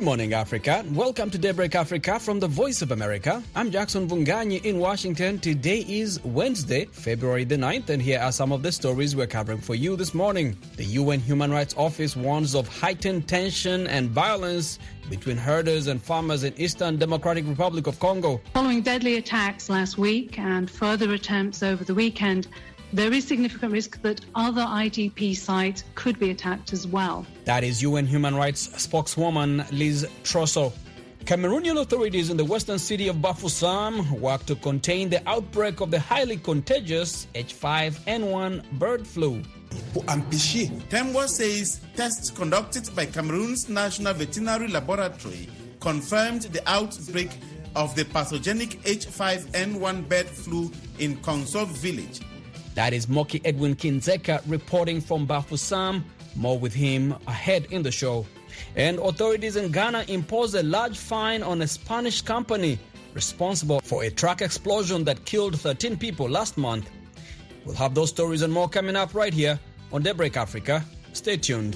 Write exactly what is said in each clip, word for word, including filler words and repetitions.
morning, Africa. Welcome to Daybreak Africa from the Voice of America. I'm Jackson Vunganyi in Washington. Today is Wednesday, February the ninth, and here are some of the stories we're covering for you this morning. The U N Human Rights Office warns of heightened tension and violence between herders and farmers in Eastern Democratic Republic of Congo. Following deadly attacks last week and further attempts over the weekend, there is significant risk that other I D P sites could be attacked as well. That is U N Human Rights spokeswoman Liz Trosso. Cameroonian authorities in the western city of Bafoussam work to contain the outbreak of the highly contagious H five N one bird flu. Tembo says tests conducted by Cameroon's National Veterinary Laboratory confirmed the outbreak of the pathogenic H five N one bird flu in Konso village. That is Moki Edwin Kinzeka reporting from Bafoussam. More with him ahead in the show. And authorities in Ghana impose a large fine on a Spanish company responsible for a truck explosion that killed thirteen people last month. We'll have those stories and more coming up right here on Daybreak Africa. Stay tuned.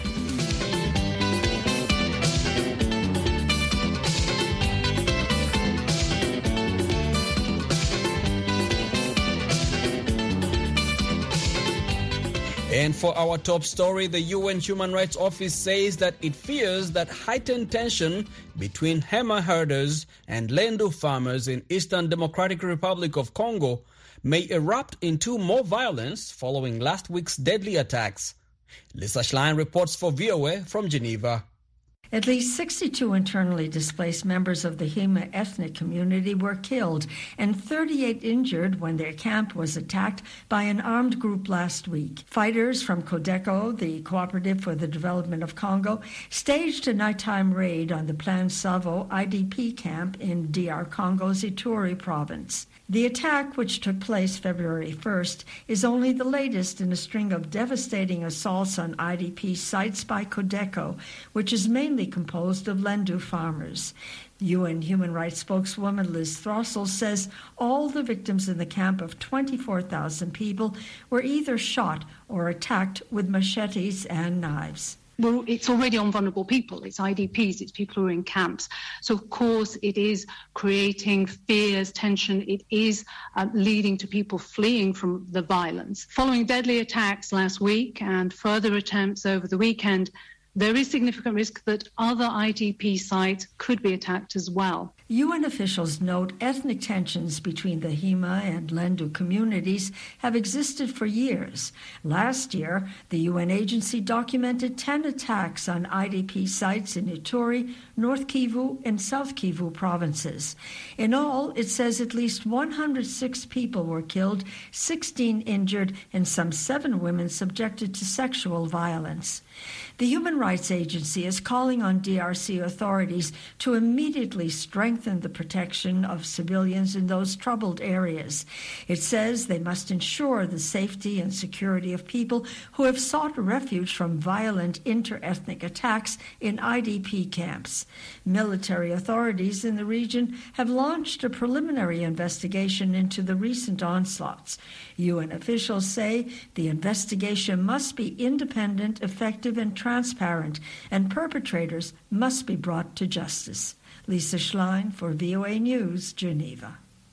And for our top story, the U N Human Rights Office says that it fears that heightened tension between Hema herders and Lendu farmers in Eastern Democratic Republic of Congo may erupt into more violence following last week's deadly attacks. Lisa Schlein reports for V O A from Geneva. At least sixty-two internally displaced members of the Hema ethnic community were killed and thirty-eight injured when their camp was attacked by an armed group last week. Fighters from Codeco, the Cooperative for the Development of Congo, staged a nighttime raid on the Plan Savo I D P camp in D R Congo's Ituri province. The attack, which took place February first, is only the latest in a string of devastating assaults on I D P sites by Codeco, which is mainly composed of Lendu farmers. U N Human Rights spokeswoman Liz Trosso says all the victims in the camp of twenty-four thousand people were either shot or attacked with machetes and knives. Well, it's already on vulnerable people. It's I D Ps, it's people who are in camps. So, of course, it is creating fears, tension. It is uh, leading to people fleeing from the violence. Following deadly attacks last week and further attempts over the weekend, there is significant risk that other I D P sites could be attacked as well. U N officials note ethnic tensions between the Hema and Lendu communities have existed for years. Last year, the U N agency documented ten attacks on I D P sites in Ituri, North Kivu, and South Kivu provinces. In all, it says at least one hundred six people were killed, sixteen injured, and some seven women subjected to sexual violence. The Human Rights Agency is calling on D R C authorities to immediately strengthen the protection of civilians in those troubled areas. It says they must ensure the safety and security of people who have sought refuge from violent inter-ethnic attacks in I D P camps. Military authorities in the region have launched a preliminary investigation into the recent onslaughts. U N officials say the investigation must be independent, effective, and transparent, and perpetrators must be brought to justice. Lisa Schlein for V O A News, Geneva.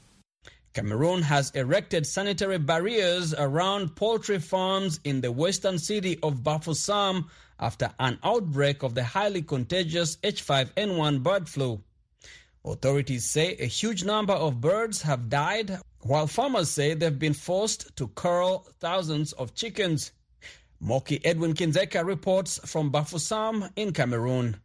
Cameroon has erected sanitary barriers around poultry farms in the western city of Bafoussam after an outbreak of the highly contagious H five N one bird flu. Authorities say a huge number of birds have died, while farmers say they've been forced to cull thousands of chickens. Moki Edwin Kinzeka reports from Bafoussam in Cameroon.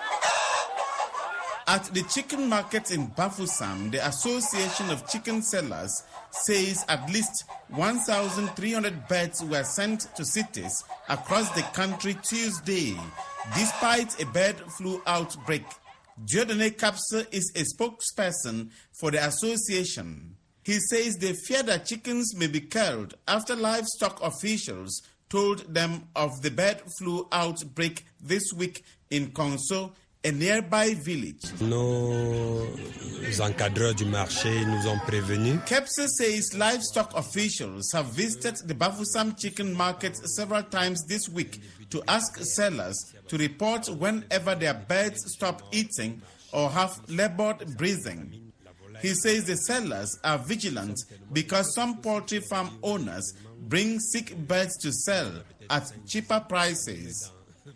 At the chicken market in Bafoussam, the Association of Chicken Sellers says at least one thousand three hundred birds were sent to cities across the country Tuesday, despite a bird flu outbreak. Dieudonné Kapsa is a spokesperson for the association. He says they fear that chickens may be killed after livestock officials told them of the bird flu outbreak this week in Konso, a nearby village. Nos encadreurs du marché nous ont prévenus. Kepse says livestock officials have visited the Bafoussam chicken market several times this week to ask sellers to report whenever their birds stop eating or have labored breathing. He says the sellers are vigilant because some poultry farm owners bring sick birds to sell at cheaper prices.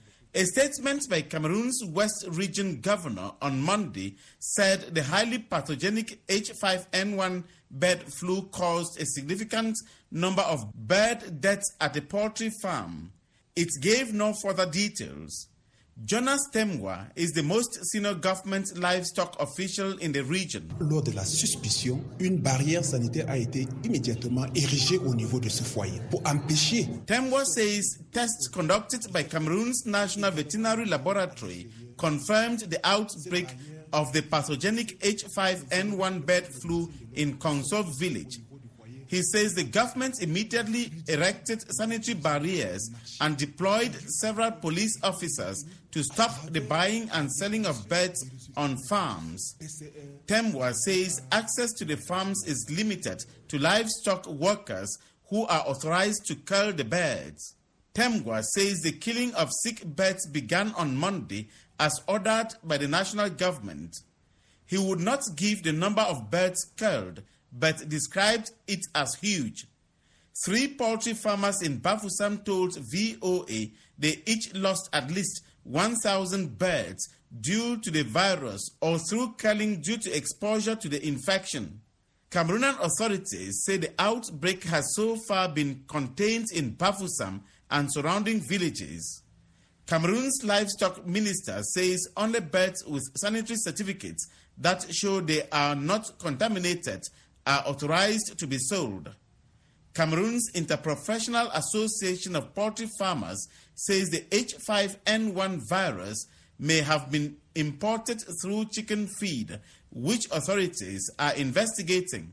A statement by Cameroon's West Region governor on Monday said the highly pathogenic H five N one bird flu caused a significant number of bird deaths at the poultry farm. It gave no further details. Jonas Temwa is the most senior government livestock official in the region. Lors de la suspicion, une barrière sanitaire a été immédiatement érigée au niveau de ce foyer pour empêcher. Temwa says tests conducted by Cameroon's National Veterinary Laboratory confirmed the outbreak of the pathogenic H five N one bird flu in Konsov village. He says the government immediately erected sanitary barriers and deployed several police officers to stop the buying and selling of birds on farms. Temwa says access to the farms is limited to livestock workers who are authorized to kill the birds. Temwa says the killing of sick birds began on Monday as ordered by the national government. He would not give the number of birds killed, but described it as huge. Three poultry farmers in Bafoussam told V O A they each lost at least one thousand birds due to the virus or through killing due to exposure to the infection. Cameroonian authorities say the outbreak has so far been contained in Bafoussam and surrounding villages. Cameroon's livestock minister says only birds with sanitary certificates that show they are not contaminated are authorized to be sold. Cameroon's Interprofessional Association of Poultry Farmers says the H five N one virus may have been imported through chicken feed, which authorities are investigating.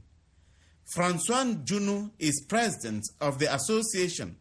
Francois Njunu is president of the association.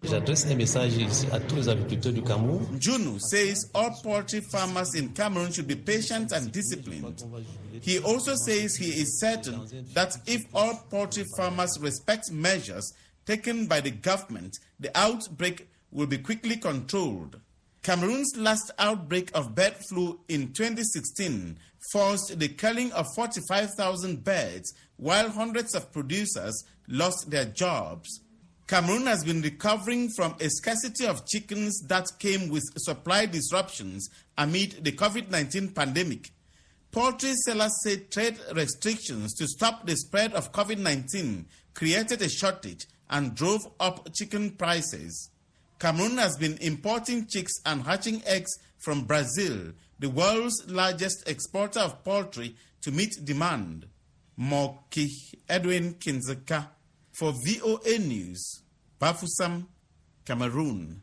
Njunu says all poultry farmers in Cameroon should be patient and disciplined. He also says he is certain that if all poultry farmers respect measures taken by the government, the outbreak will be quickly controlled. Cameroon's last outbreak of bird flu in twenty sixteen forced the killing of forty-five thousand birds, while hundreds of producers lost their jobs. Cameroon has been recovering from a scarcity of chickens that came with supply disruptions amid the COVID nineteen pandemic. Poultry sellers say trade restrictions to stop the spread of COVID nineteen created a shortage and drove up chicken prices. Cameroon has been importing chicks and hatching eggs from Brazil, the world's largest exporter of poultry, to meet demand. Moki Edwin Kinzeka for V O A News, Bafoussam, Cameroon.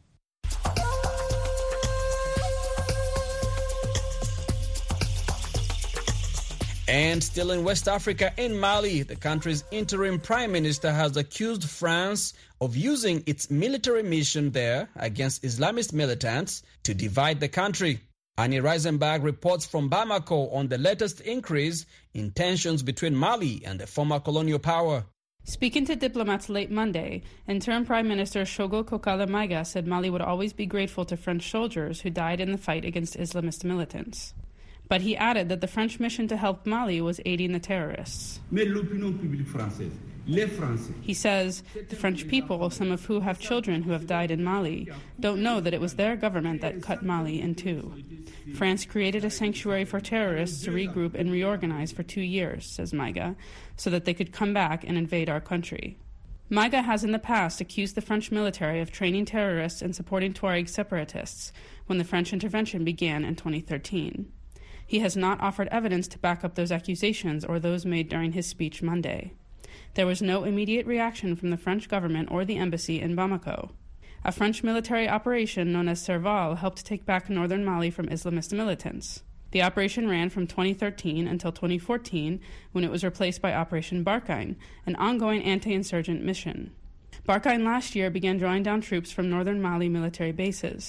And still in West Africa, in Mali, the country's interim prime minister has accused France of using its military mission there against Islamist militants to divide the country. Annie Reisenberg reports from Bamako on the latest increase in tensions between Mali and the former colonial power. Speaking to diplomats late Monday, interim Prime Minister Shogo Kokala Maiga said Mali would always be grateful to French soldiers who died in the fight against Islamist militants. But he added that the French mission to help Mali was aiding the terrorists. He says the French people, some of who have children who have died in Mali, don't know that it was their government that cut Mali in two. France created a sanctuary for terrorists to regroup and reorganize for two years, says Maiga, so that they could come back and invade our country. Maiga has in the past accused the French military of training terrorists and supporting Tuareg separatists when the French intervention began in twenty thirteen. He has not offered evidence to back up those accusations or those made during his speech Monday. There was no immediate reaction from the French government or the embassy in Bamako. A French military operation known as Serval helped take back northern Mali from Islamist militants. The operation ran from twenty thirteen until twenty fourteen, when it was replaced by Operation Barkhane, an ongoing anti-insurgent mission. Barkhane last year began drawing down troops from northern Mali military bases.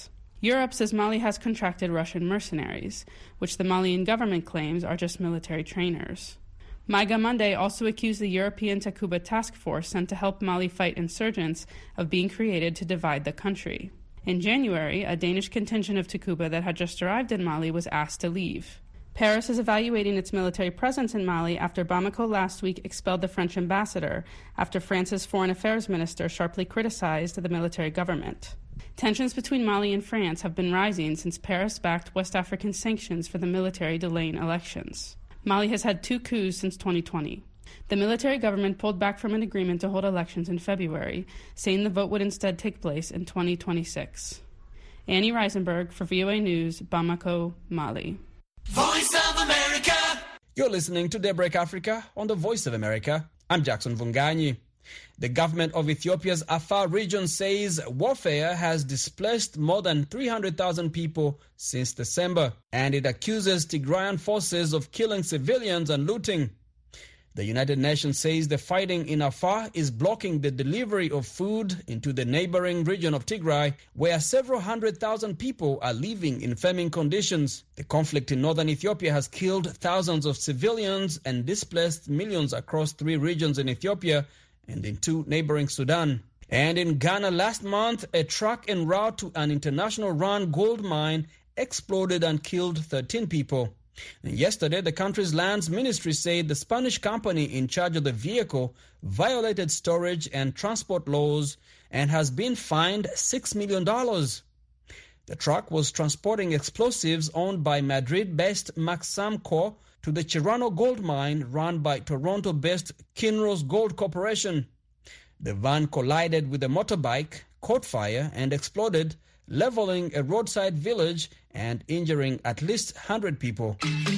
Europe says Mali has contracted Russian mercenaries, which the Malian government claims are just military trainers. Maiga Monday also accused the European Takuba task force sent to help Mali fight insurgents of being created to divide the country. In January, a Danish contingent of Takuba that had just arrived in Mali was asked to leave. Paris is evaluating its military presence in Mali after Bamako last week expelled the French ambassador after France's foreign affairs minister sharply criticized the military government. Tensions between Mali and France have been rising since Paris backed West African sanctions for the military delaying elections. Mali has had two coups since twenty twenty. The military government pulled back from an agreement to hold elections in February, saying the vote would instead take place in twenty twenty-six. Annie Reisenberg for V O A News, Bamako, Mali. Voice of America. You're listening to Daybreak Africa on the Voice of America. I'm Jackson Vunganyi. The government of Ethiopia's Afar region says warfare has displaced more than three hundred thousand people since December, and it accuses Tigrayan forces of killing civilians and looting. The United Nations says the fighting in Afar is blocking the delivery of food into the neighboring region of Tigray, where several hundred thousand people are living in famine conditions. The conflict in northern Ethiopia has killed thousands of civilians and displaced millions across three regions in Ethiopia and in two neighboring Sudan. And in Ghana last month, a truck en route to an international run gold mine exploded and killed thirteen people. And yesterday, the country's lands ministry said the Spanish company in charge of the vehicle violated storage and transport laws and has been fined six million dollars. The truck was transporting explosives owned by Madrid-based Maxamco to the Chirano gold mine run by Toronto-based Kinross Gold Corporation. The van collided with a motorbike, caught fire, and exploded, leveling a roadside village and injuring at least one hundred people.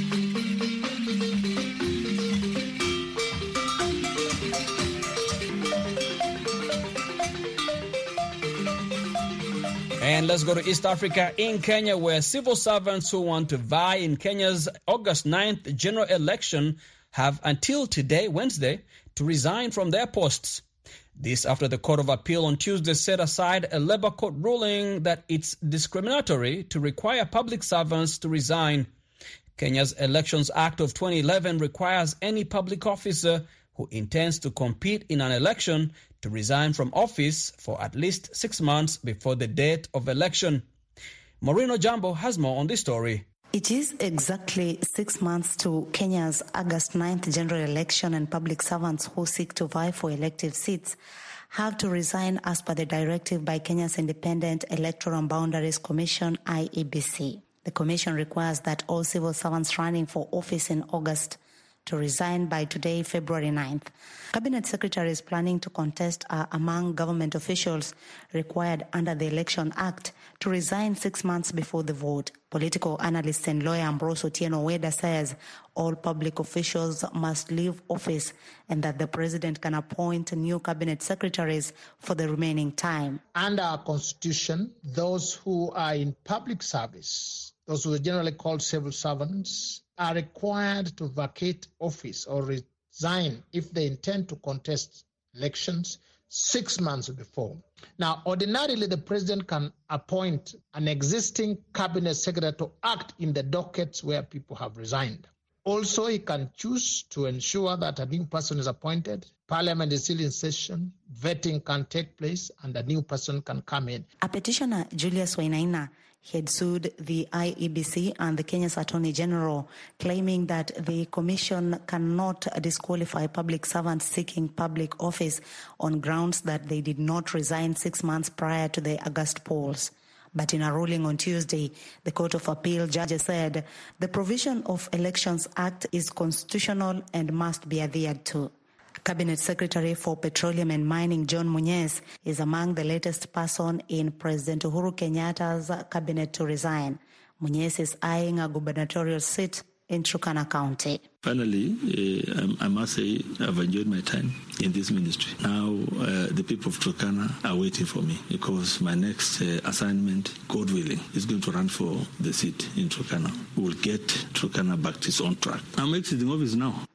And let's go to East Africa in Kenya, where civil servants who want to vie in Kenya's August ninth general election have until today, Wednesday, to resign from their posts. This after the Court of Appeal on Tuesday set aside a Labour Court ruling that it's discriminatory to require public servants to resign. Kenya's Elections Act of twenty eleven requires any public officer who intends to compete in an election to resign from office for at least six months before the date of election. Maureen Jambo has more on this story. It is exactly six months to Kenya's August ninth general election, and public servants who seek to vie for elective seats have to resign as per the directive by Kenya's Independent Electoral Boundaries Commission, I E B C. The commission requires that all civil servants running for office in August to resign by today, February ninth. Cabinet secretaries planning to contest are among government officials required under the Election Act to resign six months before the vote. Political analyst and lawyer Ambrose Otieno Weda says all public officials must leave office and that the president can appoint new cabinet secretaries for the remaining time. Under our constitution, those who are in public service, those who are generally called civil servants, are required to vacate office or resign if they intend to contest elections six months before. Now, ordinarily, the president can appoint an existing cabinet secretary to act in the dockets where people have resigned. Also, he can choose to ensure that a new person is appointed, parliament is still in session, vetting can take place, and a new person can come in. A petitioner, Julius Wainaina, had sued the I E B C and the Kenya's Attorney General, claiming that the commission cannot disqualify public servants seeking public office on grounds that they did not resign six months prior to the August polls. But in a ruling on Tuesday, the Court of Appeal judges said the provision of Elections Act is constitutional and must be adhered to. Cabinet Secretary for Petroleum and Mining John Munyes is among the latest person in President Uhuru Kenyatta's cabinet to resign. Munyes is eyeing a gubernatorial seat in Turkana County. Finally, uh, I must say I've enjoyed my time in this ministry. Now uh, the people of Turkana are waiting for me because my next uh, assignment, God willing, is going to run for the seat in Turkana. We will get Turkana back to its own track. I'm exiting office now.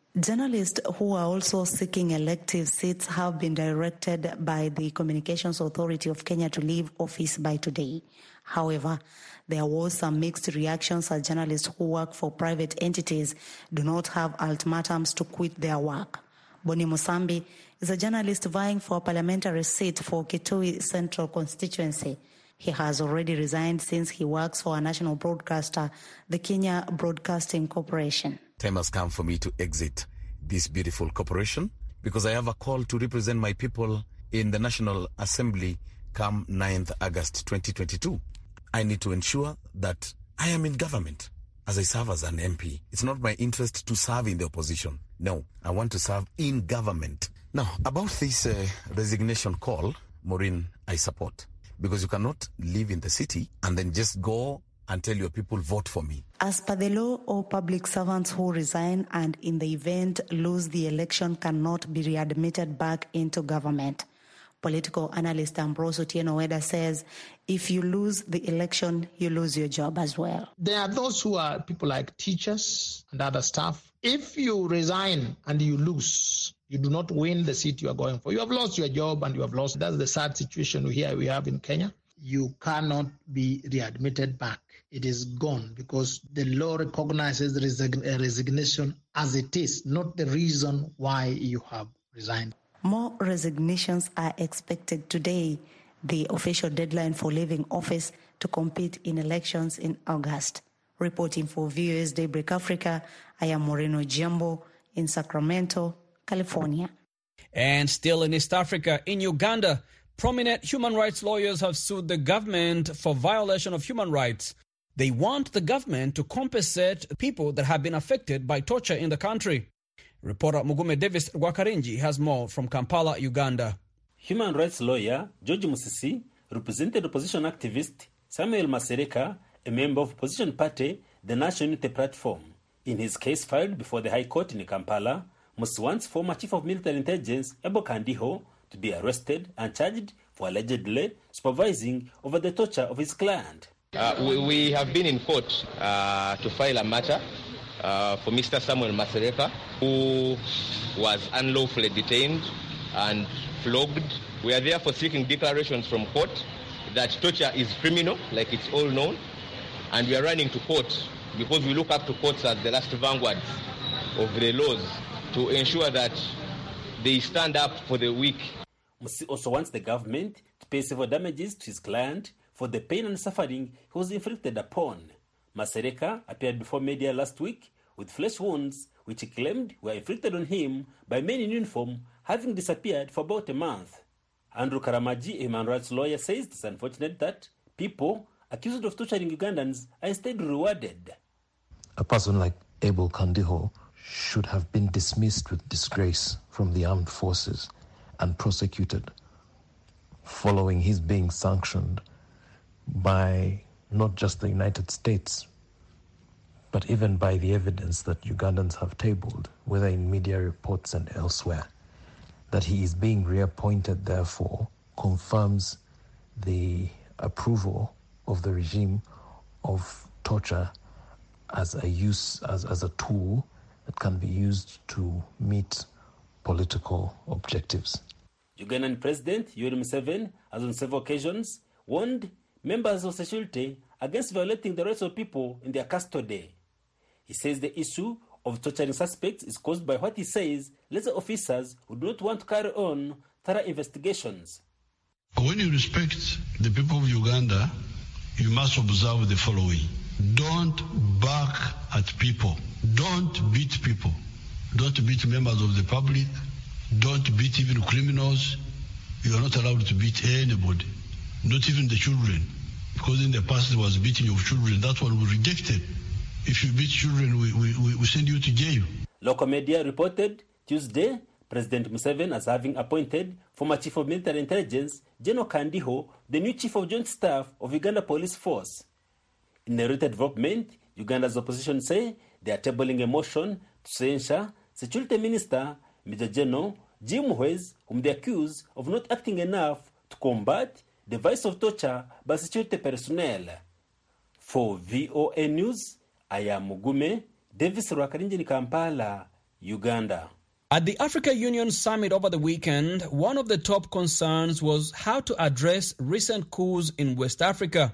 Journalists who are also seeking elective seats have been directed by the Communications Authority of Kenya to leave office by today. However, there was some mixed reactions as journalists who work for private entities do not have ultimatums to quit their work. Boni Musambi is a journalist vying for a parliamentary seat for Kitui Central constituency. He has already resigned since he works for a national broadcaster, the Kenya Broadcasting Corporation. Time has come for me to exit this beautiful corporation because I have a call to represent my people in the National Assembly come ninth August twenty twenty-two. I need to ensure that I am in government as I serve as an M P. It's not my interest to serve in the opposition. No, I want to serve in government. Now, about this uh, resignation call, Maureen, I support. Because you cannot live in the city and then just go and tell your people, vote for me. As per the law, all public servants who resign and in the event lose the election cannot be readmitted back into government. Political analyst Ambrose Otieno Weda says, if you lose the election, you lose your job as well. There are those who are people like teachers and other staff. If you resign and you lose, you do not win the seat you are going for. You have lost your job and you have lost. That's the sad situation here we have in Kenya. You cannot be readmitted back. It is gone because the law recognizes the resign- resignation as it is, not the reason why you have resigned. More resignations are expected today, the official deadline for leaving office to compete in elections in August. Reporting for V O A's Daybreak Africa, I am Moreno Giambo in Sacramento, California. And still in East Africa, in Uganda, prominent human rights lawyers have sued the government for violation of human rights. They want the government to compensate people that have been affected by torture in the country. Reporter Mugume Davis Rwakarinji has more from Kampala, Uganda. Human rights lawyer George Musisi represented opposition activist Samuel Masereka, a member of opposition party, the National Unity Platform. In his case filed before the High Court in Kampala, Musisi wants former Chief of Military Intelligence Ebo Kandiho to be arrested and charged for allegedly supervising over the torture of his client. Uh, we, we have been in court uh, to file a matter uh, for Mister Samuel Masereka, who was unlawfully detained and flogged. We are therefore seeking declarations from court that torture is criminal, like it's all known, and we are running to court because we look up to courts as the last vanguards of the laws to ensure that they stand up for the weak. Musisi also wants the government to pay civil damages to his client for the pain and suffering he was inflicted upon. Masereka appeared before media last week with flesh wounds which he claimed were inflicted on him by men in uniform, having disappeared for about a month. Andrew Karamaji, a human rights lawyer, says it's unfortunate that people accused of torturing Ugandans are instead rewarded. A person like Abel Kandiho should have been dismissed with disgrace from the armed forces and prosecuted, following his being sanctioned by not just the United States, but even by the evidence that Ugandans have tabled, whether in media reports and elsewhere. That he is being reappointed, therefore, confirms the approval of the regime of torture as a use, as, as a tool that can be used to meet political objectives. Ugandan President Yoweri Museveni has on several occasions warned members of security against violating the rights of people in their custody. He says the issue of torturing suspects is caused by what he says laser officers who do not want to carry on thorough investigations. When you respect the people of Uganda, you must observe the following. Don't bark at people. Don't beat people. Don't beat members of the public. Don't beat even criminals. You are not allowed to beat anybody, not even the children. Because in the past there was beating of children. That one we rejected. If you beat children, we, we, we send you to jail. Local media reported Tuesday President Museveni as having appointed former Chief of Military Intelligence General Kandiho the new Chief of Joint Staff of Uganda Police Force. In a related development, Uganda's opposition say they are tabling a motion to censure Security Minister Major General Jim Muhwezi, whom they accuse of not acting enough to combat the vice of torture by security personnel. For V O A News, I am Mugume Davis Rwakarinji in Kampala, Uganda. At the Africa Union Summit over the weekend, one of the top concerns was how to address recent coups in West Africa.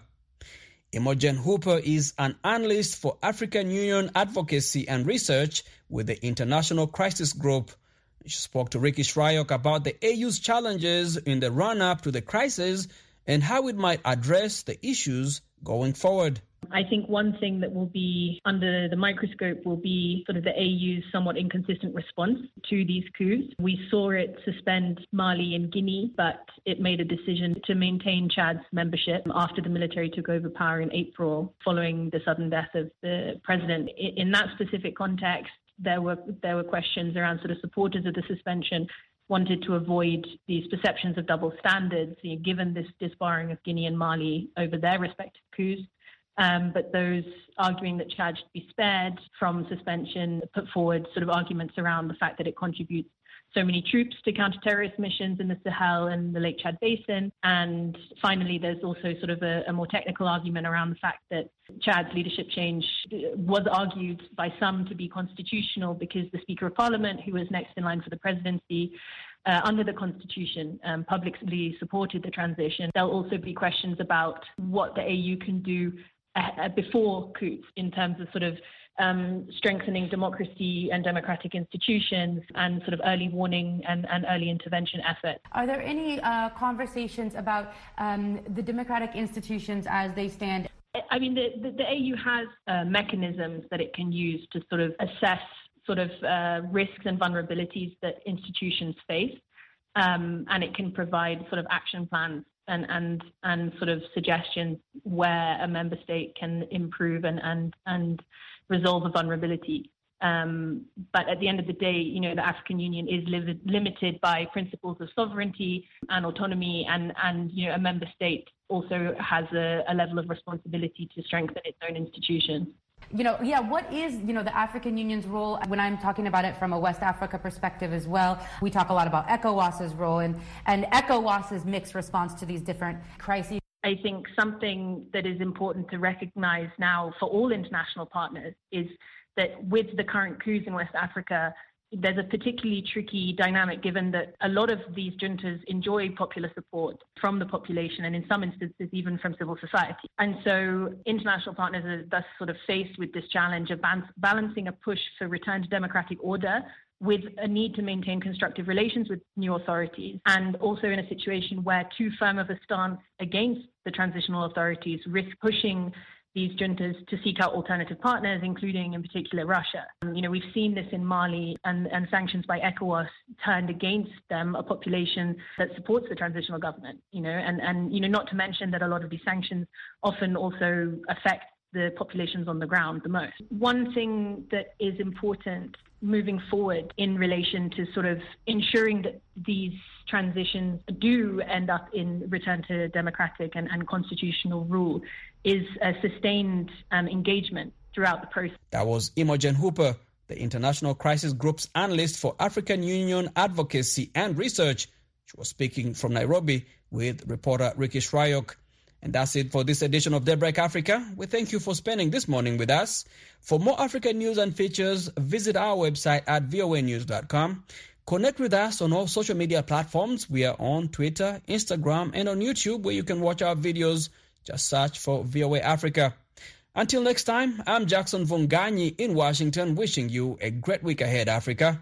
Imogen Hooper is an analyst for African Union Advocacy and Research with the International Crisis Group. She spoke to Ricky Shryock about the A U's challenges in the run-up to the crisis and how it might address the issues going forward. I think one thing that will be under the microscope will be sort of the A U's somewhat inconsistent response to these coups. We saw it suspend Mali and Guinea, but it made a decision to maintain Chad's membership after the military took over power in April following the sudden death of the president. In that specific context, there were there were questions around sort of supporters of the suspension wanted to avoid these perceptions of double standards, you know, given this disbarring of Guinea and Mali over their respective coups. Um, but those arguing that Chad should be spared from suspension put forward sort of arguments around the fact that it contributes so many troops to counter-terrorist missions in the Sahel and the Lake Chad Basin. And finally, there's also sort of a, a more technical argument around the fact that Chad's leadership change was argued by some to be constitutional because the Speaker of Parliament, who was next in line for the presidency, Uh, under the Constitution, um, publicly supported the transition. There'll also be questions about what the A U can do uh, before coups in terms of sort of um, strengthening democracy and democratic institutions and sort of early warning and, and early intervention efforts. Are there any uh, conversations about um, the democratic institutions as they stand? I mean, the, the, the A U has uh, mechanisms that it can use to sort of assess sort of uh, risks and vulnerabilities that institutions face, um, and it can provide sort of action plans and and and sort of suggestions where a member state can improve and and and resolve a vulnerability. Um, but at the end of the day, you know, the African Union is li- limited by principles of sovereignty and autonomy, and and you know, a member state also has a, a level of responsibility to strengthen its own institutions. You know, yeah, what is, you know, the African Union's role? When I'm talking about it from a West Africa perspective as well, we talk a lot about ECOWAS's role and, and ECOWAS's mixed response to these different crises. I think something that is important to recognize now for all international partners is that with the current coups in West Africa, there's a particularly tricky dynamic given that a lot of these juntas enjoy popular support from the population and in some instances even from civil society. And so international partners are thus sort of faced with this challenge of balancing a push for return to democratic order with a need to maintain constructive relations with new authorities, and also in a situation where too firm of a stance against the transitional authorities risk pushing these juntas to seek out alternative partners, including in particular Russia. Um, you know, we've seen this in Mali, and, and sanctions by ECOWAS turned against them, a population that supports the transitional government, you know, and, and, you know, not to mention that a lot of these sanctions often also affect the populations on the ground the most. One thing that is important moving forward in relation to sort of ensuring that these transitions do end up in return to democratic and, and constitutional rule is a sustained um, engagement throughout the process. That was Imogen Hooper, the International Crisis Group's analyst for African Union Advocacy and Research. She was speaking from Nairobi with reporter Ricky Shryock. And that's it for this edition of Daybreak Africa. We thank you for spending this morning with us. For more African news and features, visit our website at v o a news dot com. Connect with us on all social media platforms. We are on Twitter, Instagram, and on YouTube, where you can watch our videos. Just search for V O A Africa. Until next time, I'm Jackson Vunganyi in Washington, wishing you a great week ahead, Africa.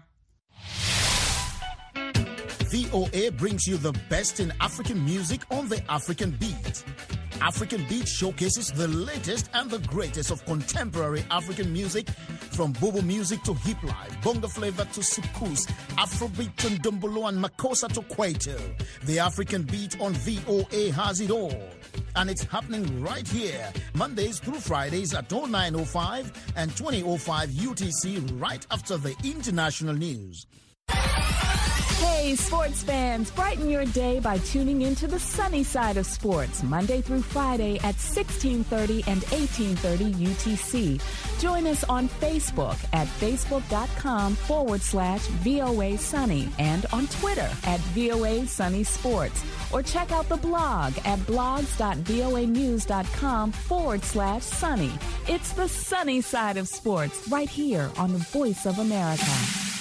V O A brings you the best in African music on the African Beat. African Beat showcases the latest and the greatest of contemporary African music, from Bobo music to hip life, bongo flavor to soukous, Afrobeat to Ndombolo and Makossa to Kwaito. The African Beat on V O A has it all. And it's happening right here, Mondays through Fridays at oh nine oh five and twenty oh five U T C, right after the international news. Hey, sports fans, brighten your day by tuning into the sunny side of sports, Monday through Friday at sixteen thirty and eighteen thirty U T C. Join us on Facebook at facebook.com forward slash VOA Sunny and on Twitter at VOA Sunny Sports. Or check out the blog at blogs.voanews.com forward slash sunny. It's the sunny side of sports right here on the Voice of America.